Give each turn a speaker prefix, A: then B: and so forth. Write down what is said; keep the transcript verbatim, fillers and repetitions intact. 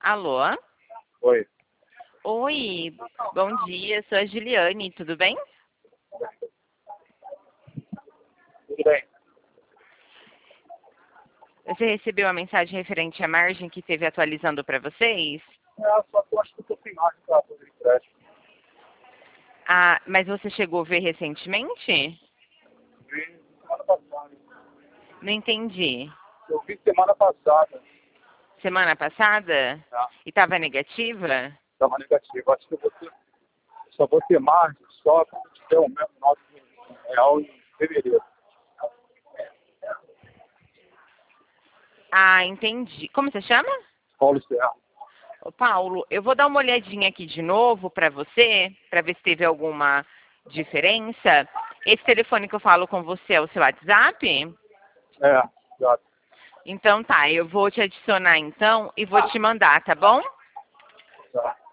A: Alô?
B: Oi.
A: Oi, bom dia, sou a Juliane, tudo bem?
B: Tudo bem?
A: Você recebeu a mensagem referente à margem que teve atualizando para vocês?
B: É, só que eu acho que eu tô sem margem para fazer empréstimo.
A: Ah, mas você chegou a ver recentemente?
B: Vi semana passada.
A: Não entendi.
B: Eu vi semana passada.
A: Semana passada?
B: Tá?
A: E estava negativa?
B: Estava negativo. Acho que eu vou ter, só vou ter margem só quando tiver o mesmo nosso real em fevereiro.
A: Ah, entendi. Como você chama?
B: Paulo Serra.
A: Ô, Paulo, eu vou dar uma olhadinha aqui de novo para você, para ver se teve alguma diferença. Esse telefone que eu falo com você é o seu WhatsApp?
B: É, exato.
A: Então tá, eu vou te adicionar então e vou te mandar, tá bom?
B: Tá.